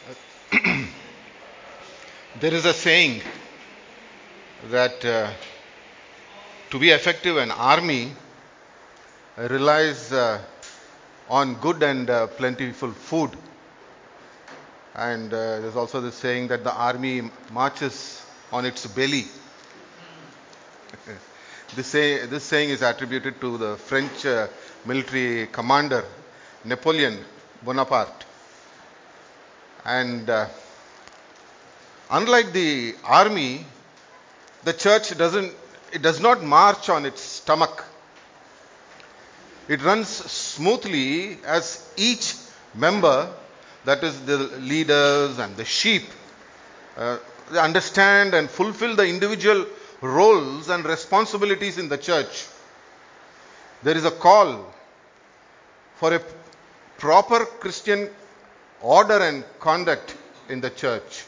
There is a saying that to be effective, an army relies on good and plentiful food. And there's also this saying that the army marches on its belly. This saying is attributed to the French military commander Napoleon Bonaparte. And unlike the army, the church does not march on its stomach. It runs smoothly as each member, that is the leaders and the sheep, they understand and fulfill the individual roles and responsibilities in the church. There is a call for a proper Christian order and conduct in the church.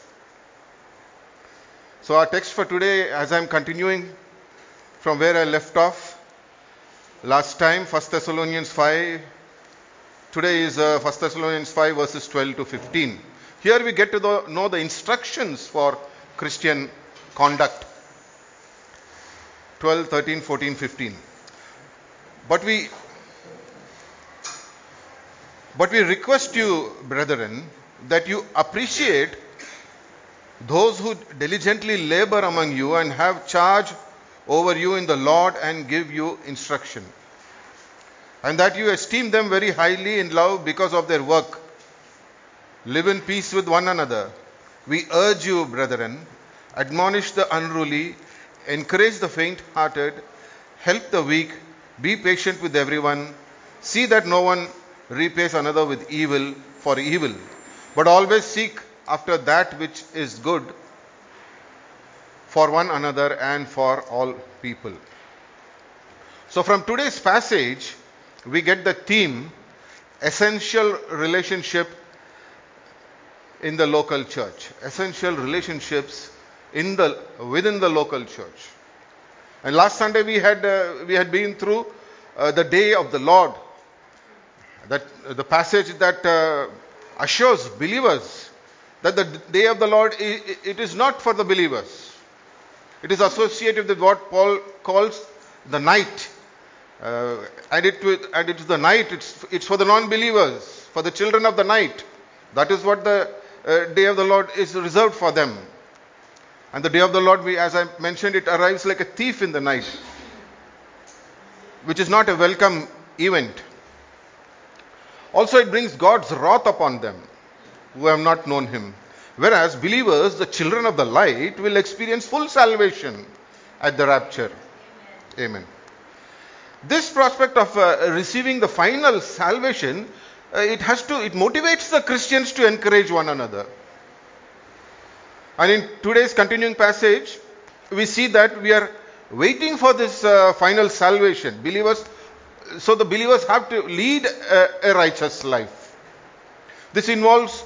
So our text for today, as I'm continuing from where I left off last time, 1 Thessalonians 5. Today is 1 Thessalonians 5 verses 12 to 15. Here we get to know the instructions for Christian conduct. 12, 13, 14, 15. But we request you, brethren, that you appreciate those who diligently labor among you and have charge over you in the Lord and give you instruction, and that you esteem them very highly in love because of their work. Live in peace with one another. We urge you, brethren, admonish the unruly, encourage the faint-hearted, help the weak, be patient with everyone. See that no one repays another with evil for evil, but always seek after that which is good for one another and for all people. So from today's passage, we get the theme, essential relationship in the local church. Essential relationships within the local church. And last Sunday we had been through the day of the Lord. That the passage that assures believers that the day of the Lord, it is not for the believers. It is associated with what Paul calls the night. And it's the night, it's for the non-believers, for the children of the night. That is what the day of the Lord is reserved for them. And the day of the Lord, as I mentioned, it arrives like a thief in the night, which is not a welcome event. Also, it brings God's wrath upon them who have not known Him. Whereas believers, the children of the light, will experience full salvation at the rapture. Amen. This prospect of receiving the final salvation, it motivates the Christians to encourage one another. And in today's continuing passage, we see that we are waiting for this final salvation. So the believers have to lead a righteous life. This involves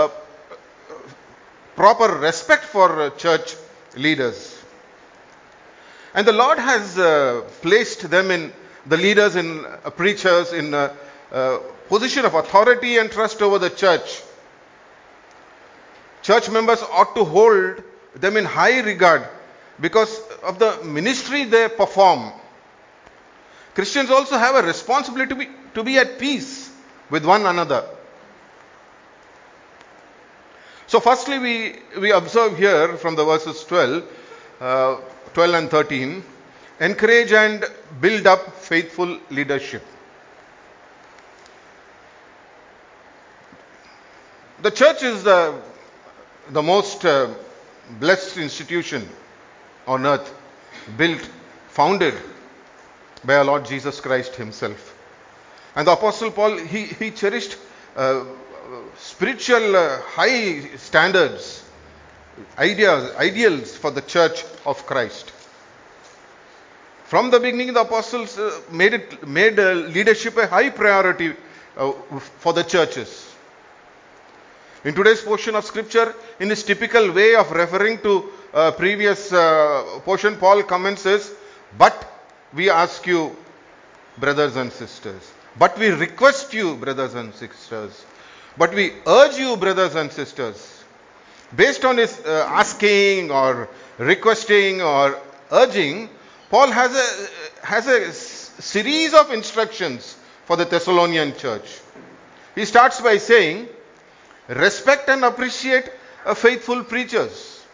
proper respect for church leaders. And the Lord has placed them the leaders in preachers in a position of authority and trust over the church. Church members ought to hold them in high regard because of the ministry they perform. Christians also have a responsibility to be at peace with one another. So firstly, we observe here from the verses 12 and 13, encourage and build up faithful leadership. The church is the most blessed institution on earth, founded by our Lord Jesus Christ Himself. And the Apostle Paul, he cherished spiritual high standards, ideals for the church of Christ. From the beginning, the apostles made leadership a high priority for the churches. In today's portion of scripture, in his typical way of referring to previous portion, Paul commences, but we ask you, brothers and sisters, but we request you, brothers and sisters, But we urge you, brothers and sisters, based on his asking or requesting or urging, Paul has a series of instructions for the Thessalonian church. He starts by saying, respect and appreciate faithful preachers.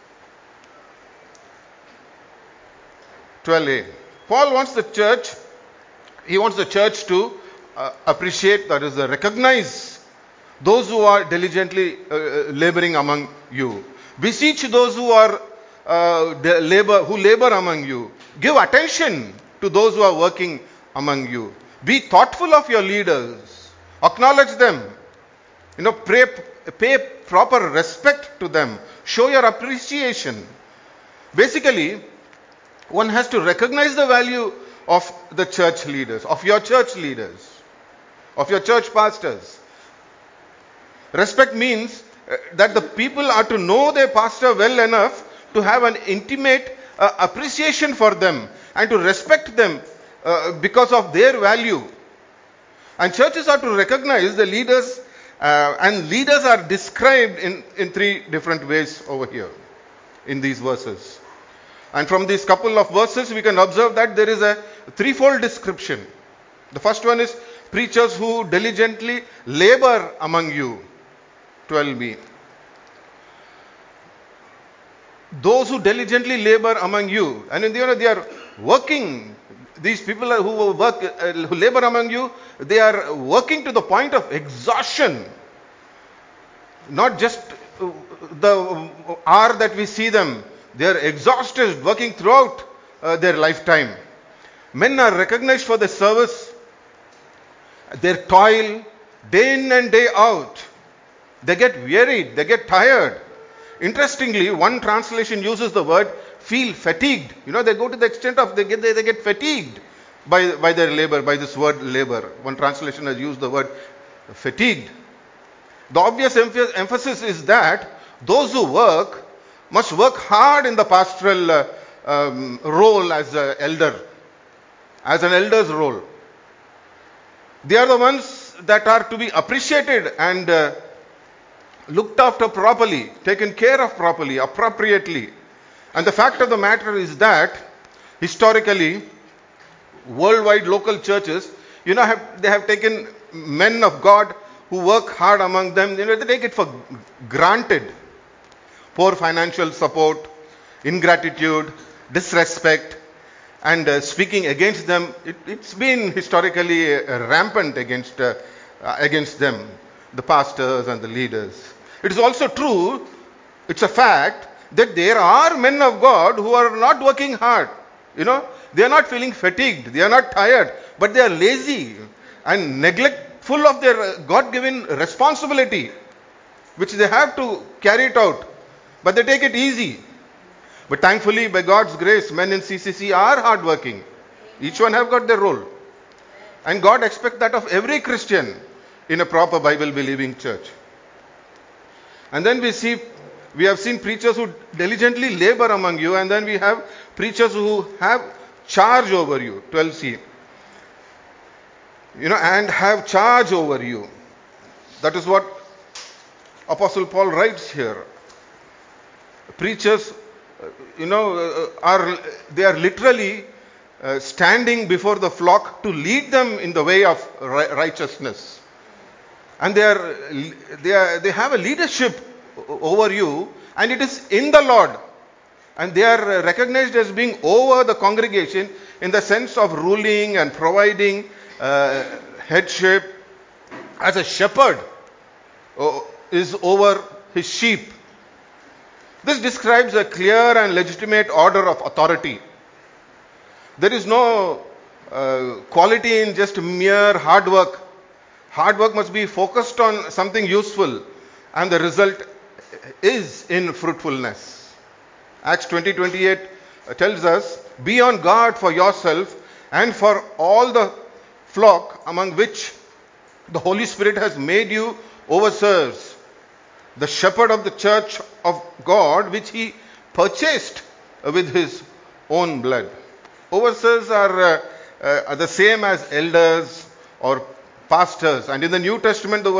12a. Paul wants the church, he wants the church to appreciate, that is, recognize those who are diligently laboring among you. Beseech those who are who labor among you. Give attention to those who are working among you. Be thoughtful of your leaders. Acknowledge them. Pay proper respect to them. Show your appreciation. Basically, one has to recognize the value of the church leaders, of your church leaders, of your church pastors. Respect means that the people are to know their pastor well enough to have an intimate appreciation for them and to respect them because of their value. And churches are to recognize the leaders, and leaders are described in three different ways over here in these verses. And from these couple of verses, we can observe that there is a threefold description. The first one is preachers who diligently labor among you. 12b. Those who diligently labor among you, and they are working. These people who labor among you, they are working to the point of exhaustion. Not just the hour that we see them, they are exhausted, working throughout their lifetime. Men are recognized for their service, their toil, day in and day out. They get wearied, they get tired. Interestingly, one translation uses the word feel fatigued. They go to the extent of they get fatigued by their labor, by this word labor. One translation has used the word fatigued. The obvious emphasis is that those who work must work hard in the pastoral role as an elder, as an elder's role. They are the ones that are to be appreciated and looked after properly, taken care of properly, appropriately. And the fact of the matter is that historically, worldwide local churches, they have taken men of God who work hard among them. They take it for granted. Poor financial support, ingratitude, disrespect, and speaking against them. It's been historically rampant against them, the pastors and the leaders. It is also true, it's a fact, that there are men of God who are not working hard. They are not feeling fatigued, they are not tired, but they are lazy and neglectful of their God-given responsibility, which they have to carry it out, but they take it easy. But thankfully, by God's grace, men in CCC are hardworking. Each one have got their role. And God expects that of every Christian in a proper Bible-believing church. And then we have seen preachers who diligently labor among you, and then we have preachers who have charge over you. 12c. And have charge over you. That is what Apostle Paul writes here. Preachers, are literally standing before the flock to lead them in the way of righteousness. And they have a leadership over you, and it is in the Lord. And they are recognized as being over the congregation in the sense of ruling and providing headship, as a shepherd is over his sheep. This describes a clear and legitimate order of authority. There is no quality in just mere hard work. Hard work must be focused on something useful, and the result is in fruitfulness. Acts 20:28 tells us, be on guard for yourself and for all the flock among which the Holy Spirit has made you overseers, the shepherd of the church of God, which he purchased with his own blood. Overseers are the same as elders or pastors. And in the New Testament, the words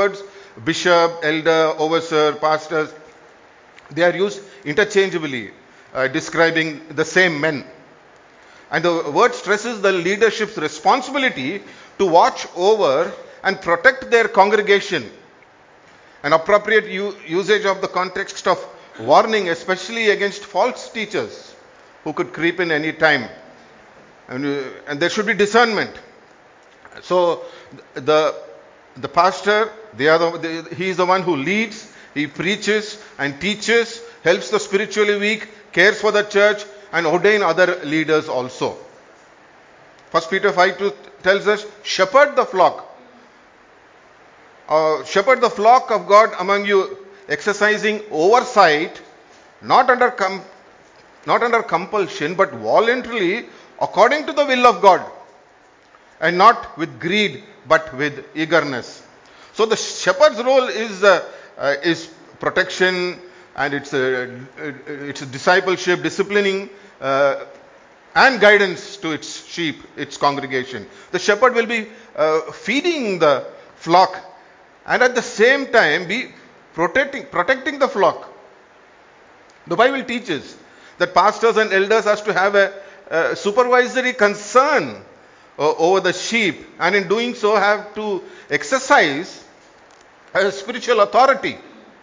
bishop, elder, overseer, pastors, they are used interchangeably, describing the same men. And the word stresses the leadership's responsibility to watch over and protect their congregation. An appropriate usage of the context of warning, especially against false teachers who could creep in any time. And there should be discernment. So the pastor, he is the one who leads, he preaches and teaches, helps the spiritually weak, cares for the church, and ordain other leaders also. 1 Peter 5:2 tells us, shepherd the flock. Shepherd the flock of God among you, exercising oversight, not under compulsion, but voluntarily, according to the will of God, and not with greed, but with eagerness. So the shepherd's role is protection, and it's discipleship, disciplining, and guidance to its sheep, its congregation. The shepherd will be feeding the flock, and at the same time be protecting the flock. The Bible teaches that pastors and elders has to have a supervisory concern over the sheep, and in doing so have to exercise a spiritual authority.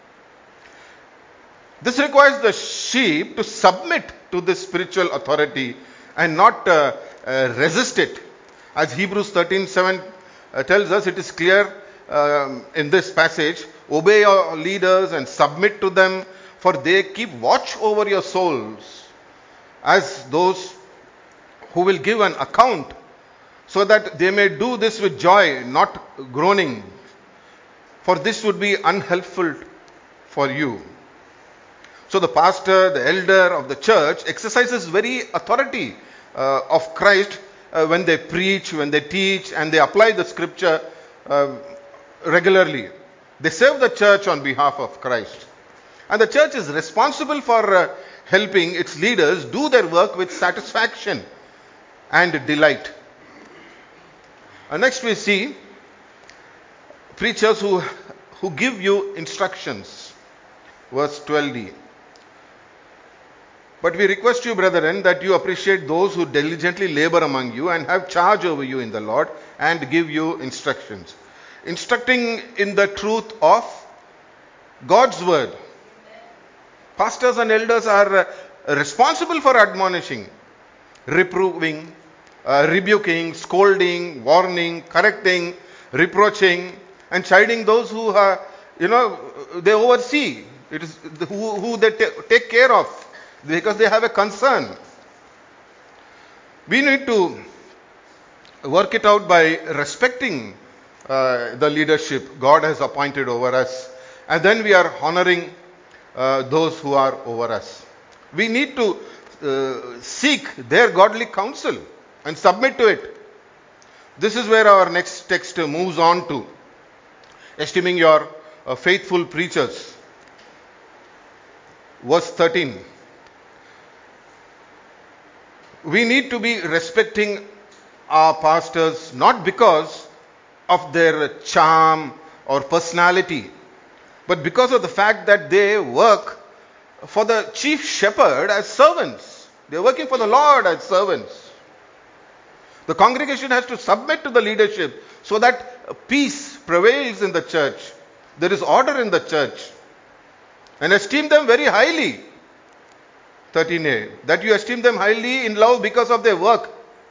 This requires the sheep to submit to this spiritual authority and not resist it. As Hebrews 13:7 tells us, it is clear in this passage, obey your leaders and submit to them, for they keep watch over your souls as those who will give an account, so that they may do this with joy, not groaning, for this would be unhelpful for you. So the pastor, the elder of the church, exercises very authority of Christ when they preach, when they teach, and they apply the scripture regularly. They serve the church on behalf of Christ. And the church is responsible for helping its leaders do their work with satisfaction and delight. Next we see preachers who give you instructions. Verse 12d. But we request you, brethren, that you appreciate those who diligently labor among you and have charge over you in the Lord and give you instructions. Instructing in the truth of God's word. Pastors and elders are responsible for admonishing, reproving, rebuking, scolding, warning, correcting, reproaching, and chiding those who are, they oversee. It is who they take care of, because they have a concern. We need to work it out by respecting the leadership God has appointed over us, and then we are honoring those who are over us. We need to seek their godly counsel and submit to it. This is where our next text moves on to. Esteeming your faithful preachers. Verse 13. We need to be respecting our pastors not because of their charm or personality, but because of the fact that they work for the chief shepherd as servants. They are working for the Lord as servants. The congregation has to submit to the leadership so that peace prevails in the church. There is order in the church. And esteem them very highly. 13a. That you esteem them highly in love because of their work.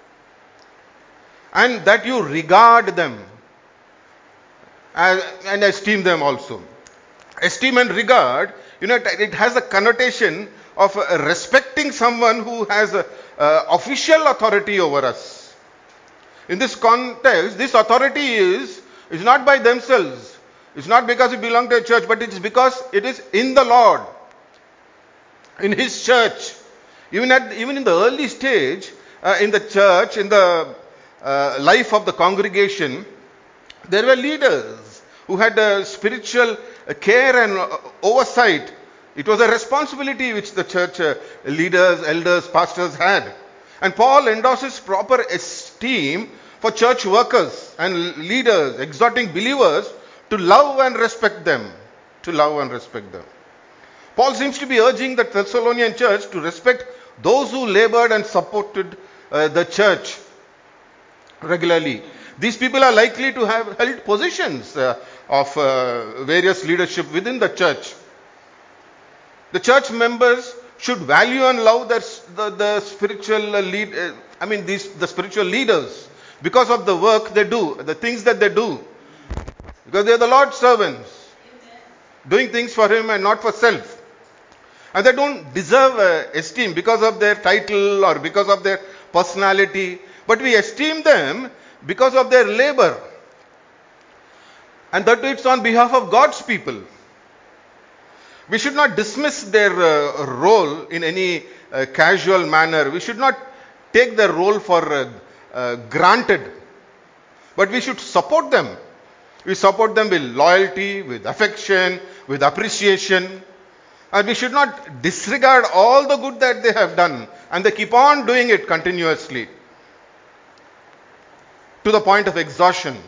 And that you regard them and esteem them also. Esteem and regard, it has a connotation of respecting someone who has official authority over us. In this context, this authority is not by themselves. It's not because it belongs to a church, but it's because it is in the Lord, in His church. Even in the early stage in the church, in the life of the congregation, there were leaders who had spiritual care and oversight. It was a responsibility which the church leaders, elders, pastors had. And Paul endorses proper esteem for church workers and leaders, exhorting believers To love and respect them. To love and respect them. Paul seems to be urging the Thessalonian church to respect those who labored and supported the church regularly. These people are likely to have held positions of various leadership within the church. The church members should value and love the spiritual the spiritual leaders because of the work they do, the things that they do. Because they are the Lord's servants, doing things for Him and not for self. And they don't deserve esteem because of their title or because of their personality, but we esteem them because of their labor. And that it's on behalf of God's people. We should not dismiss their role in any casual manner. We should not take their role for granted. But we should support them. We support them with loyalty, with affection, with appreciation. And we should not disregard all the good that they have done. And they keep on doing it continuously, to the point of exhaustion.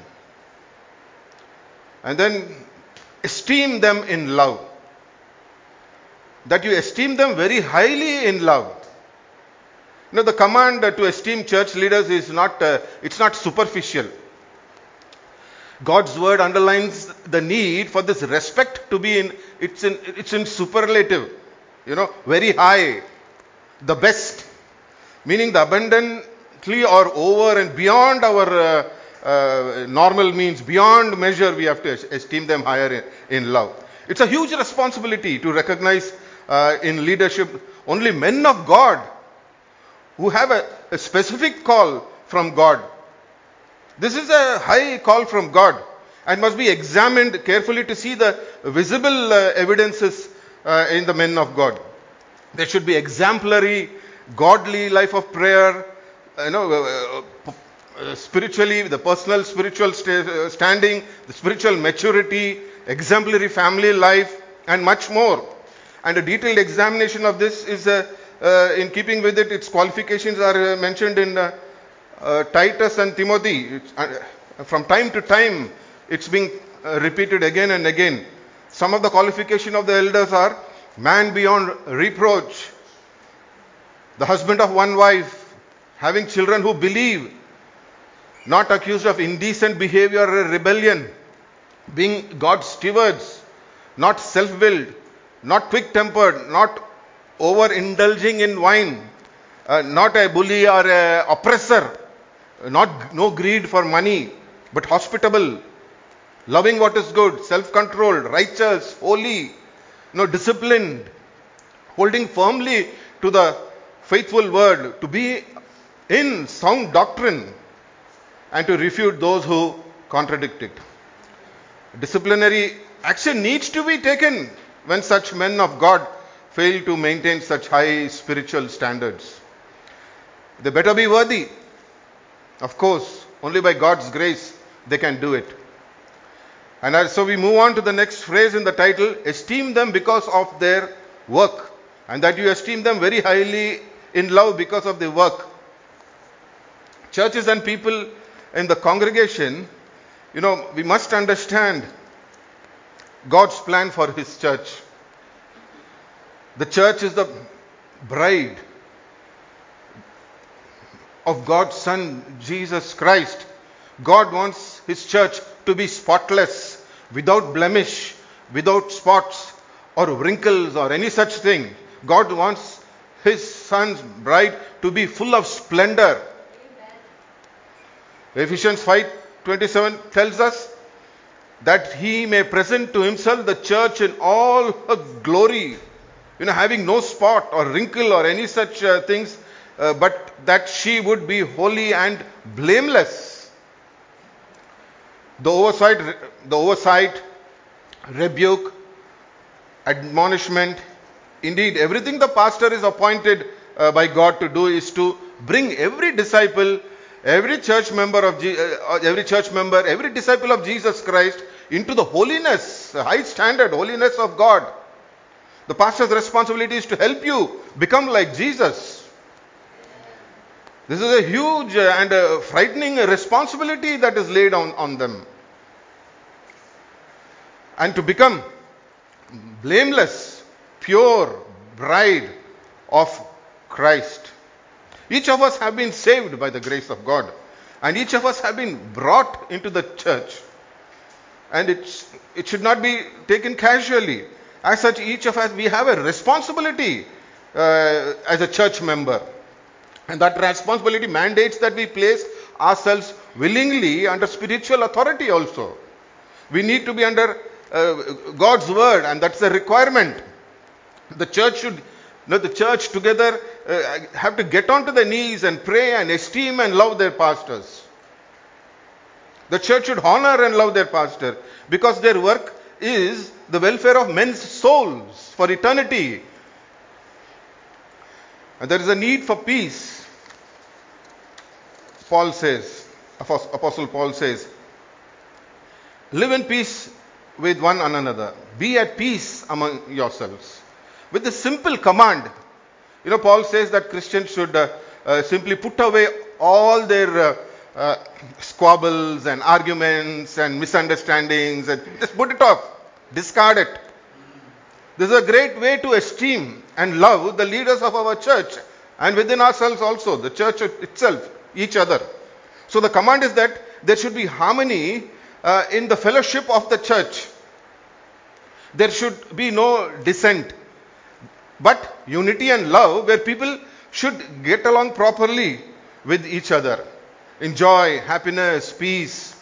And then esteem them in love. That you esteem them very highly in love. The command to esteem church leaders is it's not superficial. God's word underlines the need for this respect to be it's in superlative, very high, the best, meaning the abundantly or over and beyond our normal means, beyond measure. We have to esteem them higher in love. It's a huge responsibility to recognize in leadership only men of God who have a specific call from God. This is a high call from God and must be examined carefully to see the visible evidences in the men of God. There should be exemplary, godly life of prayer, spiritually, the personal spiritual standing, the spiritual maturity, exemplary family life, and much more. And a detailed examination of this is in keeping with it. Its qualifications are mentioned in Titus and Timothy. From time to time, it's being repeated again and again. Some of the qualifications of the elders are man beyond reproach, the husband of one wife, having children who believe, not accused of indecent behavior or rebellion, being God's stewards, not self-willed, not quick-tempered, not overindulging in wine, not a bully or a oppressor, no greed for money, but hospitable, loving what is good, self-controlled, righteous, holy, disciplined, holding firmly to the faithful word, to be in sound doctrine, and to refute those who contradict it. Disciplinary action needs to be taken when such men of God fail to maintain such high spiritual standards. They better be worthy. Of course, only by God's grace they can do it. And so we move on to the next phrase in the title, esteem them because of their work, and that you esteem them very highly in love because of their work. Churches and people in the congregation, we must understand God's plan for His church. The church is the bride of God's Son, Jesus Christ. God wants His church to be spotless, without blemish, without spots or wrinkles or any such thing. God wants His Son's bride to be full of splendor. Ephesians 5:27 tells us that He may present to Himself the church in all her glory, having no spot or wrinkle or any such things, but that she would be holy and blameless. The oversight, rebuke, admonishment, indeed everything the pastor is appointed by God to do is to bring every disciple, every church member, every disciple of Jesus Christ into the holiness, high standard holiness of God. The pastor's responsibility is to help you become like Jesus. This is a huge and a frightening responsibility that is laid on them. and to become blameless, pure bride of Christ. Each of us have been saved by the grace of God, and each of us have been brought into the church, and it should not be taken casually. As such, each of us, we have a responsibility as a church member, and that responsibility mandates that we place ourselves willingly under spiritual authority also. We need to be under God's word, and that's a requirement. The church should, the church together have to get onto their knees and pray and esteem and love their pastors. The church should honor and love their pastor, because their work is the welfare of men's souls for eternity. And there is a need for peace. Paul says, Apostle Paul says, live in peace with one another. Be at peace among yourselves. With the simple command, Paul says that Christians should simply put away all their squabbles and arguments and misunderstandings and just put it off, discard it. This is a great way to esteem and love the leaders of our church, and within ourselves also, the church itself, each other. So the command is that there should be harmony in the fellowship of the church. There should be no dissent, but unity and love, where people should get along properly with each other. Enjoy, happiness, peace.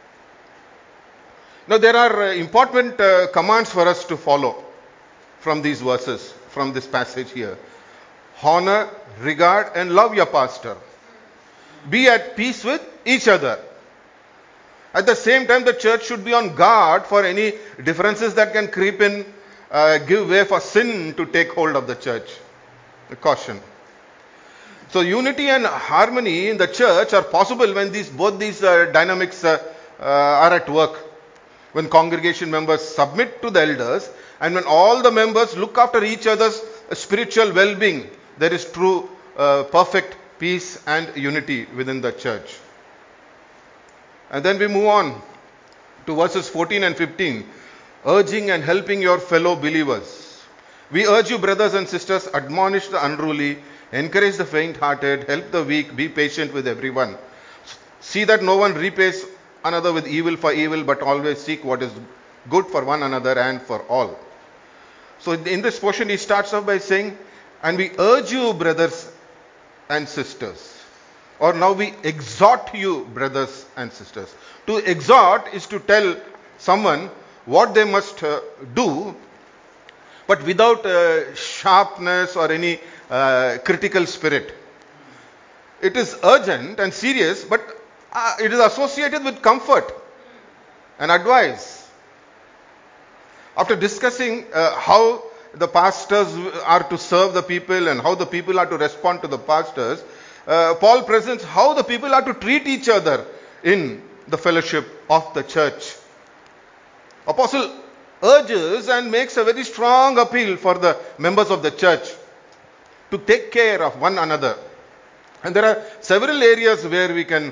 Now there are important commands for us to follow from these verses, from this passage here. Honor, regard, and love your pastor. Be at peace with each other. At the same time, the church should be on guard for any differences that can creep in, give way for sin to take hold of the church. A caution. So unity and harmony in the church are possible when both these dynamics are at work. When congregation members submit to the elders, and when all the members look after each other's spiritual well-being, there is true, perfect peace and unity within the church. And then we move on to verses 14 and 15. Urging and helping your fellow believers. We urge you, brothers and sisters, admonish the unruly, encourage the faint-hearted, help the weak, be patient with everyone. See that no one repays another with evil for evil, but always seek what is good for one another and for all. So in this portion, he starts off by saying, and we urge you, brothers and sisters. Or now we exhort you, brothers and sisters. To exhort is to tell someone what they must do, but without sharpness or any critical spirit. It is urgent and serious, but it is associated with comfort and advice. After discussing how the pastors are to serve the people and how the people are to respond to the pastors, Paul presents how the people are to treat each other in the fellowship of the church. Apostle urges and makes a very strong appeal for the members of the church to take care of one another. And there are several areas where we can,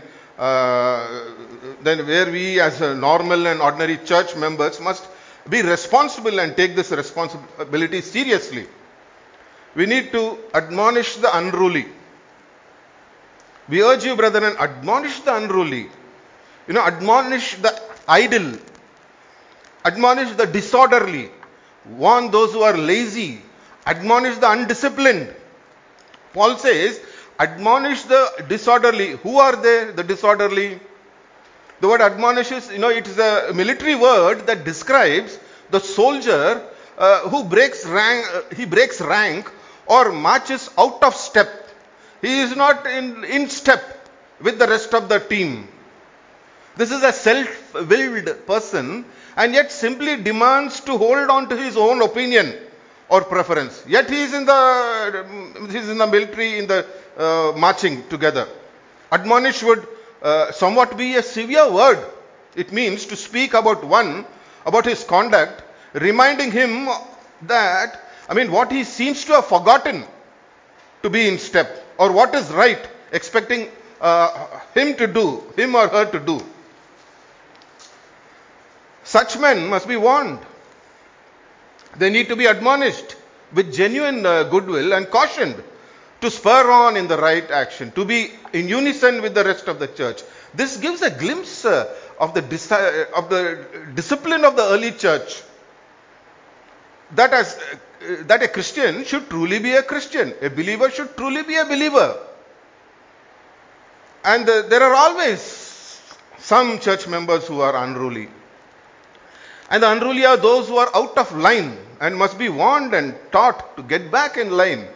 where we as a normal and ordinary church members must be responsible and take this responsibility seriously. We need to admonish the unruly. We urge you, brethren, admonish the unruly. Admonish the idle. Admonish the disorderly. Warn those who are lazy. Admonish the undisciplined. Paul says, admonish the disorderly. Who are they, the disorderly? The word admonish is, it is a military word that describes the soldier who breaks rank or marches out of step. He is not in step with the rest of the team. This is a self-willed person, and yet simply demands to hold on to his own opinion or preference. Yet he is in the military, in the marching together. Admonish would somewhat be a severe word. It means to speak about his conduct, reminding him that, what he seems to have forgotten to be in step, or what is right, expecting him or her to do. Such men must be warned. They need to be admonished with genuine goodwill and cautioned to spur on in the right action, to be in unison with the rest of the church. This gives a glimpse of the discipline of the early church, that a Christian should truly be a Christian, a believer should truly be a believer. And there are always some church members who are unruly. And the unruly are those who are out of line and must be warned and taught to get back in line.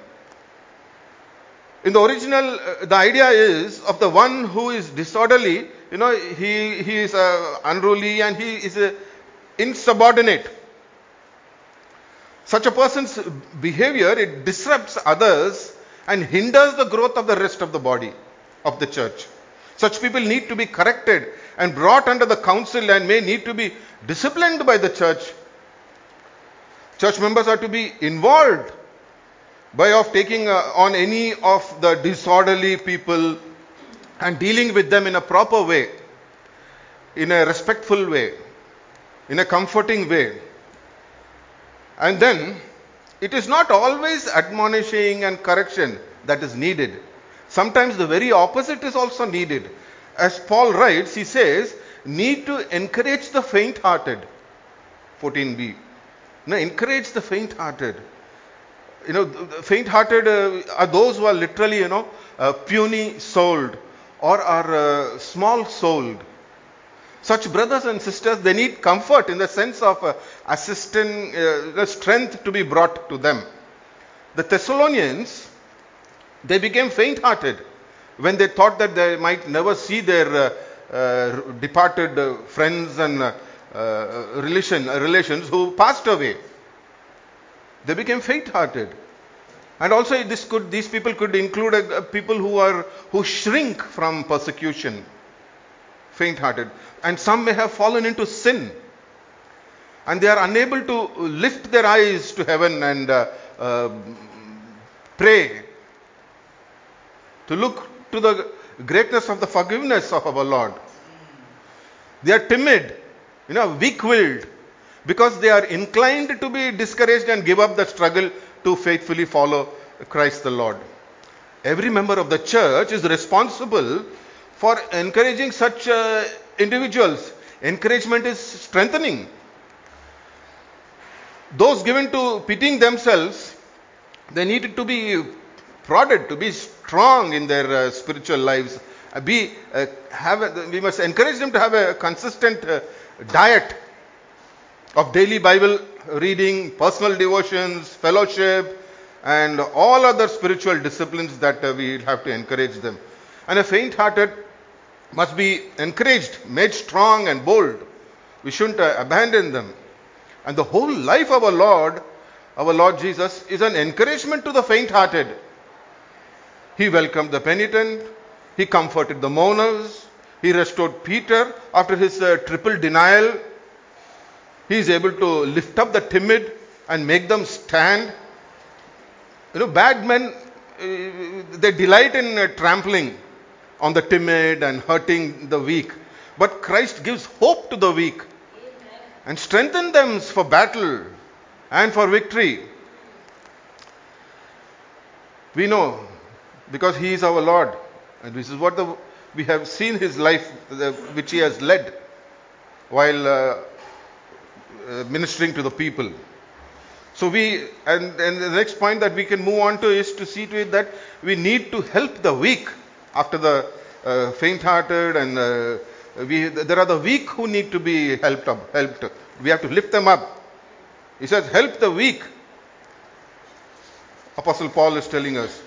In the original, the idea is of the one who is disorderly, he is unruly and he is insubordinate. Such a person's behavior, it disrupts others and hinders the growth of the rest of the body of the church. Such people need to be corrected and brought under the counsel and may need to be disciplined by the church. Church members are to be involved by taking on any of the disorderly people and dealing with them in a proper way, in a respectful way, in a comforting way. And then, it is not always admonishing and correction that is needed. Sometimes the very opposite is also needed. As Paul writes, he says, need to encourage the faint-hearted. 14b. Encourage the faint-hearted. The faint-hearted are those who are literally, puny-souled or are small-souled. Such brothers and sisters, they need comfort in the sense of assisting, the strength to be brought to them. The Thessalonians, they became faint-hearted when they thought that they might never see their departed friends and relations who passed away. They became faint-hearted. And also these people could include people who shrink from persecution. Faint-hearted. And some may have fallen into sin. And they are unable to lift their eyes to heaven and pray. To look to the greatness of the forgiveness of our Lord. They are timid, weak-willed, because they are inclined to be discouraged and give up the struggle to faithfully follow Christ the Lord. Every member of the church is responsible for encouraging such individuals. Encouragement is strengthening. Those given to pitying themselves, they need to be prodded to be strong in their spiritual lives. We must encourage them to have a consistent diet of daily Bible reading, personal devotions, fellowship, and all other spiritual disciplines that we have to encourage them. And a faint-hearted must be encouraged, made strong and bold. We shouldn't abandon them. And the whole life of our Lord Jesus, is an encouragement to the faint-hearted. He welcomed the penitent. He comforted the mourners. He restored Peter after his triple denial. He is able to lift up the timid and make them stand. Bad men, they delight in trampling on the timid and hurting the weak. But Christ gives hope to the weak and strengthens them for battle and for victory. We know, because He is our Lord, and this is what we have seen His life, which He has led while ministering to the people. So and the next point that we can move on to is to see to it that we need to help the weak after the faint-hearted, and there are the weak who need to be helped. We have to lift them up. He says, help the weak. Apostle Paul is telling us.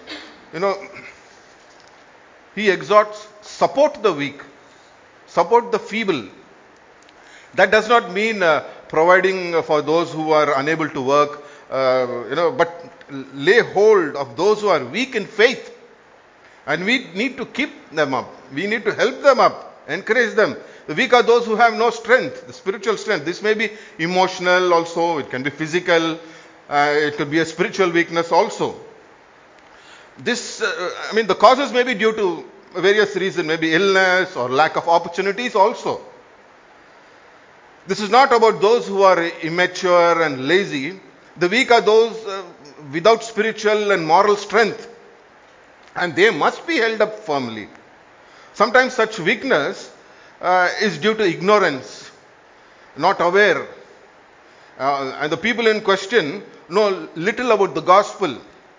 He exhorts, support the weak, support the feeble. That does not mean providing for those who are unable to work, but lay hold of those who are weak in faith. And we need to keep them up. We need to help them up, encourage them. The weak are those who have no strength, the spiritual strength. This may be emotional also, it can be physical, it could be a spiritual weakness also. The causes may be due to various reasons, maybe illness or lack of opportunities also. This is not about those who are immature and lazy. The weak are those without spiritual and moral strength, and they must be held up firmly. Sometimes such weakness is due to ignorance, not aware. And the people in question know little about the gospel.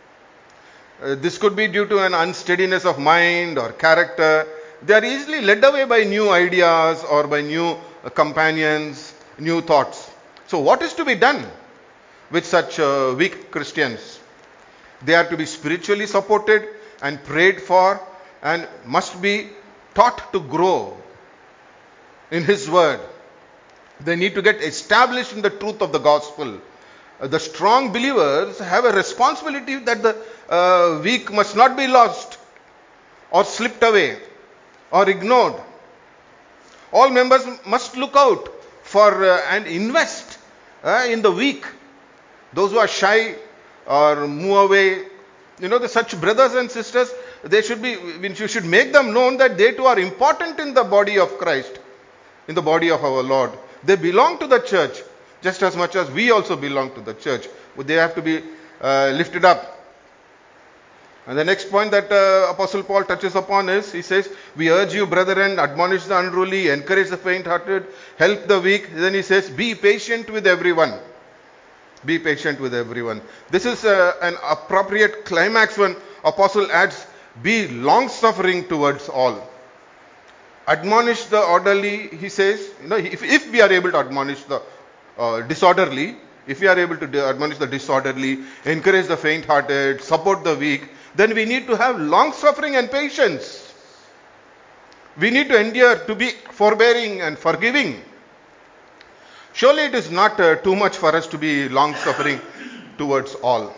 This could be due to an unsteadiness of mind or character. They are easily led away by new ideas or by new companions, new thoughts. So, what is to be done with such weak Christians? They are to be spiritually supported and prayed for, and must be taught to grow in His Word. They need to get established in the truth of the gospel. The strong believers have a responsibility that the weak must not be lost or slipped away or ignored. All members must look out for and invest in the weak, those who are shy or move away. Such brothers and sisters, we should make them known that they too are important in the body of Christ, in the body of our Lord. They belong to the church just as much as we also belong to the church. But they have to be lifted up. And the next point that Apostle Paul touches upon is, he says, we urge you, brethren, admonish the unruly, encourage the faint-hearted, help the weak. Then he says, be patient with everyone. Be patient with everyone. This is an appropriate climax when Apostle adds, be long-suffering towards all. Admonish the orderly, he says. If we are able to admonish the disorderly, if we are able to admonish the disorderly, encourage the faint-hearted, support the weak, then we need to have long-suffering and patience. We need to endure, to be forbearing and forgiving. Surely it is not too much for us to be long-suffering towards all.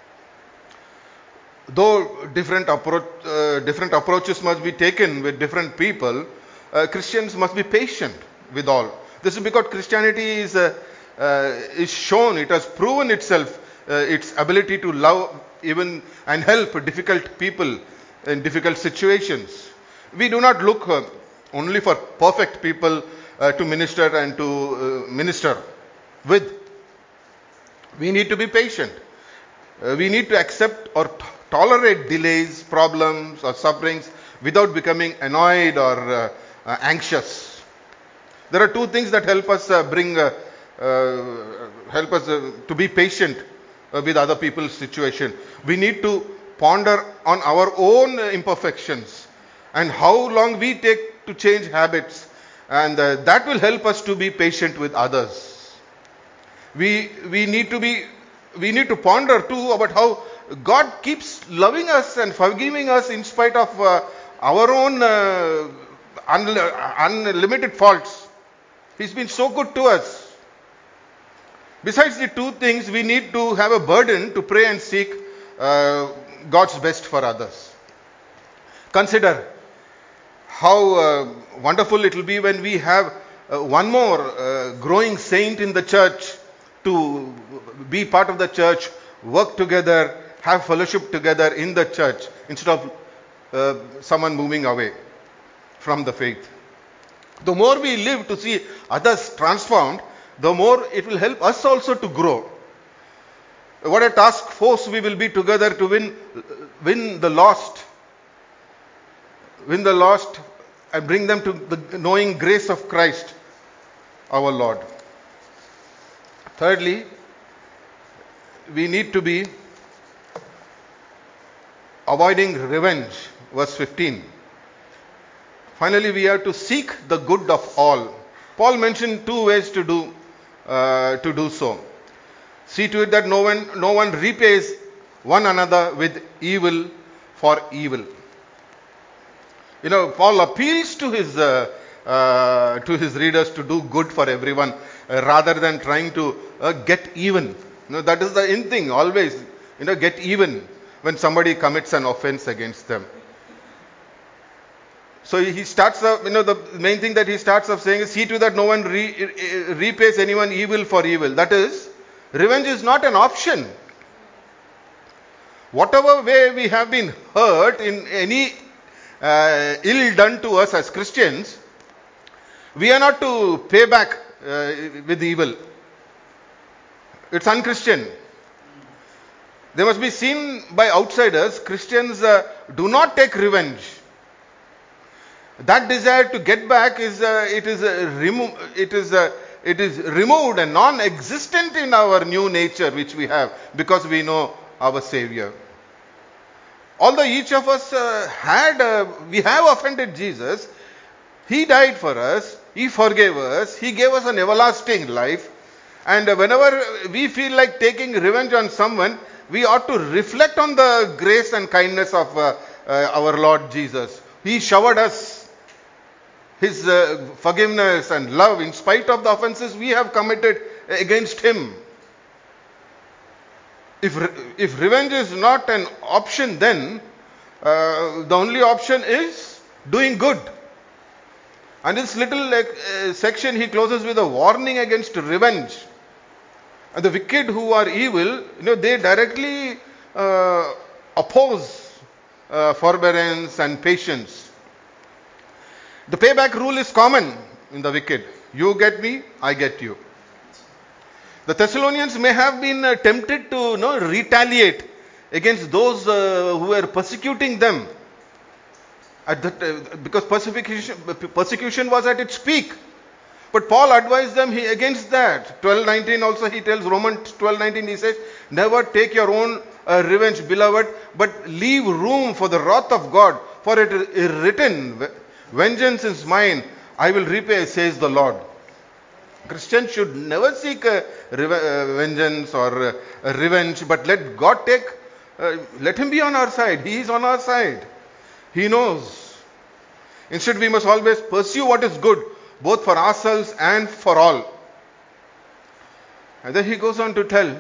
Though different approaches must be taken with different people, Christians must be patient with all. This is because Christianity is shown, it has proven itself, its ability to love even and help difficult people in difficult situations. We do not look only for perfect people to minister and to minister with. We need to be patient. We need to accept or tolerate delays, problems, or sufferings without becoming annoyed or anxious. There are two things that help us to be patient with other people's situation. We need to ponder on our own imperfections and how long we take to change habits, and that will help us to be patient with others. We need to ponder too about how God keeps loving us and forgiving us in spite of our own unlimited faults. He's been so good to us. Besides the two things, we need to have a burden to pray and seek God's best for others. Consider how wonderful it will be when we have one more growing saint in the church to be part of the church, work together, have fellowship together in the church, instead of someone moving away from the faith. The more we live to see others transformed, the more it will help us also to grow. What a task force we will be together to win the lost and bring them to the knowing grace of Christ our Lord. Thirdly, we need to be avoiding revenge. Verse 15. Finally, we have to seek the good of all. Paul mentioned two ways to do so. See to it that no one repays one another with evil for evil. Paul appeals to his readers to do good for everyone rather than trying to get even. That is the in thing always. Get even when somebody commits an offense against them. So he starts off, the main thing that he starts off saying is, see to that no one repays anyone evil for evil. That is, revenge is not an option. Whatever way we have been hurt in any ill done to us as Christians, we are not to pay back with evil. It's unchristian. They must be seen by outsiders. Christians do not take revenge. That desire to get back is removed and non-existent in our new nature which we have because we know our Savior. Although each of us we have offended Jesus, He died for us, He forgave us, He gave us an everlasting life, and whenever we feel like taking revenge on someone, we ought to reflect on the grace and kindness of our Lord Jesus. He showered us His forgiveness and love in spite of the offenses we have committed against Him. If revenge is not an option, then the only option is doing good. And this little section he closes with a warning against revenge. And the wicked who are evil, they directly oppose forbearance and patience. The payback rule is common in the wicked. You get me, I get you. The Thessalonians may have been tempted to retaliate against those who were persecuting them. Because persecution was at its peak. But Paul advised them against that. 12:19 also he tells, Romans 12:19 he says, never take your own revenge, beloved, but leave room for the wrath of God. For it is written, vengeance is mine, I will repay, says the Lord. Christians should never seek vengeance or revenge, but let God let Him be on our side. He is on our side. He knows. Instead, we must always pursue what is good, both for ourselves and for all. And then he goes on to tell,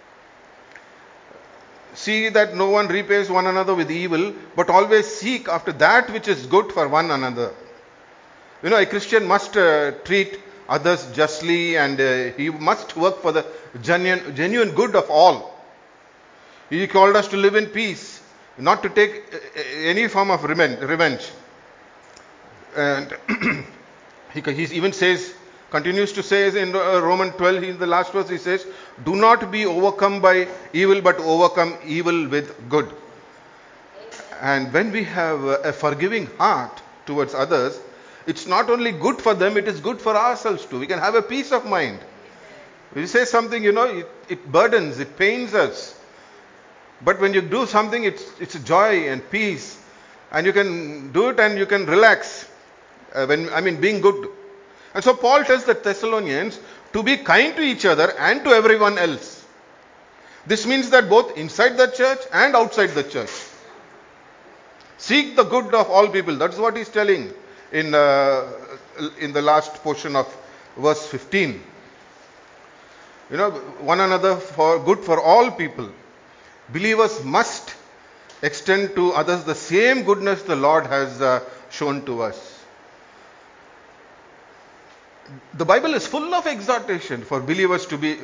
see that no one repays one another with evil, but always seek after that which is good for one another. A Christian must treat others justly, and he must work for the genuine good of all. He called us to live in peace, not to take any form of revenge. And he even continues to say in Romans 12, in the last verse, he says, do not be overcome by evil, but overcome evil with good. And when we have a forgiving heart towards others, it's not only good for them, it is good for ourselves too. We can have a peace of mind. When you say something, it burdens, it pains us. But when you do something, it's joy and peace. And you can do it and you can relax. Being good. And so Paul tells the Thessalonians to be kind to each other and to everyone else. This means that both inside the church and outside the church. Seek the good of all people. That's what he's telling in the last portion of verse 15. One another for good for all people. Believers must extend to others the same goodness the Lord has shown to us. The Bible is full of exhortation for believers to be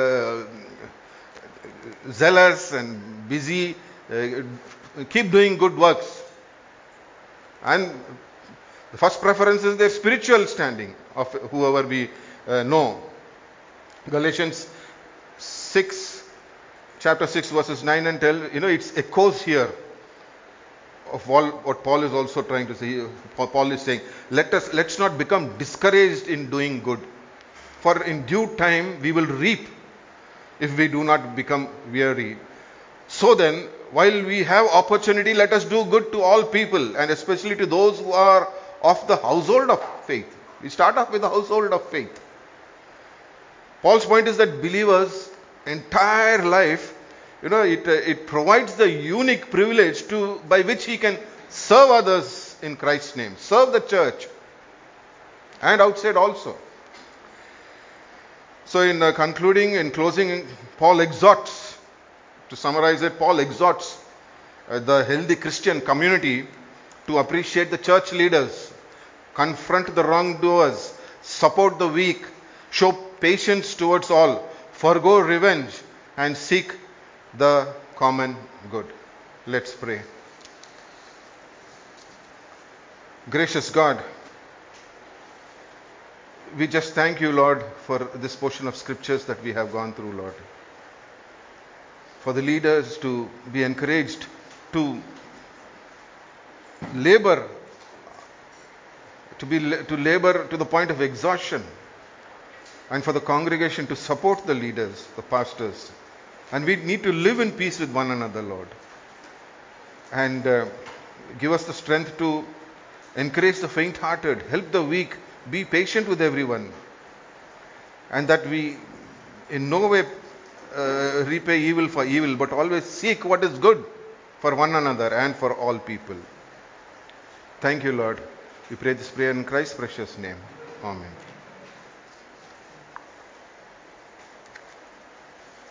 zealous and busy, keep doing good works. And the first preference is their spiritual standing of whoever we know. Galatians 6, chapter 6, verses 9 and 10, it echoes here of what Paul is also trying to say. Paul is saying, let's not become discouraged in doing good. For in due time we will reap if we do not become weary. So then, while we have opportunity, let us do good to all people, and especially to those who are of the household of faith. We start off with the household of faith. Paul's point is that believers' entire life, it provides the unique privilege by which he can serve others in Christ's name, serve the church, and outside also. So in closing, Paul exhorts, to summarize it, Paul exhorts the healthy Christian community to appreciate the church leaders, confront the wrongdoers, support the weak, show patience towards all, forgo revenge, and seek the common good. Let's pray. Gracious God, we just thank you, Lord, for this portion of scriptures that we have gone through, Lord. For the leaders to be encouraged to labor, to labor to the point of exhaustion, and for the congregation to support the leaders, the pastors. And we need to live in peace with one another, Lord. And give us the strength to encourage the faint-hearted, help the weak, be patient with everyone, and that we in no way repay evil for evil, but always seek what is good for one another and for all people. Thank you, Lord. We pray this prayer in Christ's precious name. Amen.